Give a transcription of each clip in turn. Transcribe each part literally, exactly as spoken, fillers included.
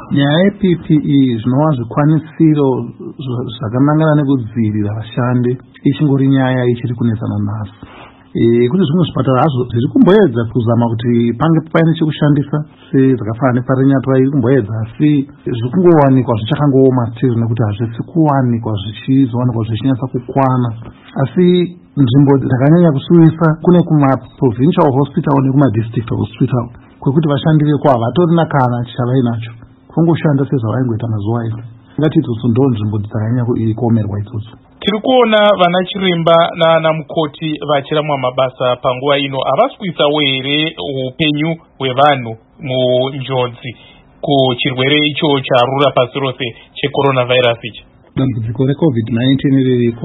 Nyaya ye P P E zvinova zvikwanisiro zvakanangana nekudzivirira vashandi ichingori nyaya ichiri kunetsana naso. E, kuti zvimwe zvipatara hazvo zviri kumboedza kuzama kuti pange paine chekushandisa sezvakafanana nepaRenyatwa iri kumboedza, asi zviri kungowanikwa zvichakangooma tiri nekuti hazvisi kuwanikwa zvichizowanikwa zvichinyatsa kukwana. Asi nzvimbo dzakanyanya kusuwisa kune kuma-provincial hospital nekuma-district hospital kwekuti vashandi veko havatorina kana chavainacho, kungoshanda sezvavaingoita mazuva ese. Ngatiti ndo nzvimbo dzakanyanya kuomerwa idzodzo. Tiri kuona vana chiremba nana mukoti vachiramwa mabasa panguva ino. Havasi kuisawo here upenyu hwevanhu munjodzi kuchirwere icho charura pasi rose checoronavirus ichi? Dambudziko reCovid nineteen ririko,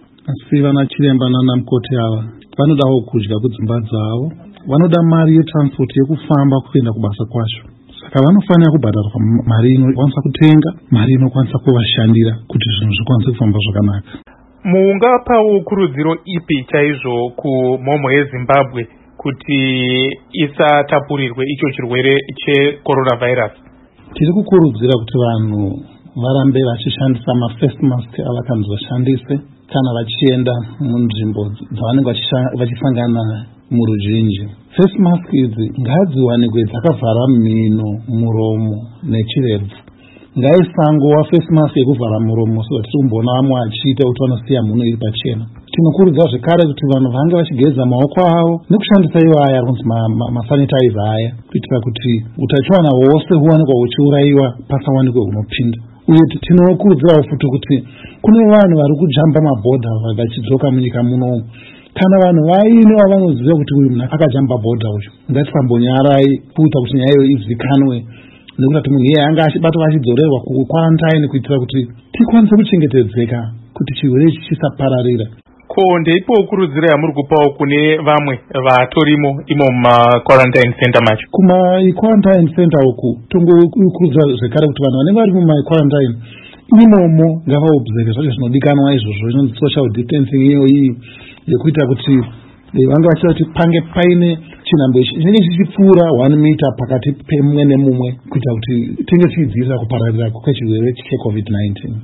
asi vana chiremba nana mukoti ava vanodawo kudya kudzimba dzavo, vanoda mari yetransport yekufamba kuenda kubasa kwacho. Saka vanofanira kubhadharwa mari inokwanisa kutenga, mari inokwanisa kuvashandira kuti zvinhu zvikwanise kufamba zvakanaka. Mungapawo kurudziro ipi chaizvo kumhomho yeZimbabwe kuti isatapurirwe icho chirwere checoronavirus? Tiri kukurudzira kuti vanhu varambe vachishandisa ma-face mask avakanzi vashandise kana vachienda munzvimbo dzavanenge vachisangana muruzhinji. Face mask idzi ngadziwanikwe dzakavhara mhino, muromo nechirebvu. Ngaisangowa face mask yekuvhara muromo so tiri kumboona vamwe vachiita kuti vanosiya mhuno iri pachena. Tinokurudzira zvekare kuti vanhu vange vachigeza maoko avo nekushandisa iwo aya kunzi masanitizer aya, kuitira kuti utachiwana hwose huwanikwa huchiurayiwa pasawanikwe hunopinda. Uye tinokurudzirawo futi kuti kune vanhu vari kujamba mabhodha vachidzoka munyika muno. Kana vanhu vaine vavanoziva kuti uyu munhu akajamba bhodha uyu, ngatisambonyarai kuita kuti nyaya iyo izivikanwe, nekuti kuti munhu iye anga achibatwa achidzorerwa kukwarantine kuitira kuti tikwanise kuchengetedzeka kuti chirwere ichi chisapararira. Ko ndeipo kurudziro yamuri kupawo kune vamwe vatorimo imo muma-quarantine center macho? Kuma-quarantine center uku tongokurudzira zvekare kuti vanhu vanenge vari muma-quarantine imomo ngavaobserve zvacho zvinodikanwa izvozvo, inonzi social distancing iyo iyi yekuita kuti vange vachiita kuti pange paine chinhambo chinenge chichipfuura one meter pakati pemumwe nemumwe kuita kuti tinge tichidzivirira kupararira kwechirwere cheCovid nineteen.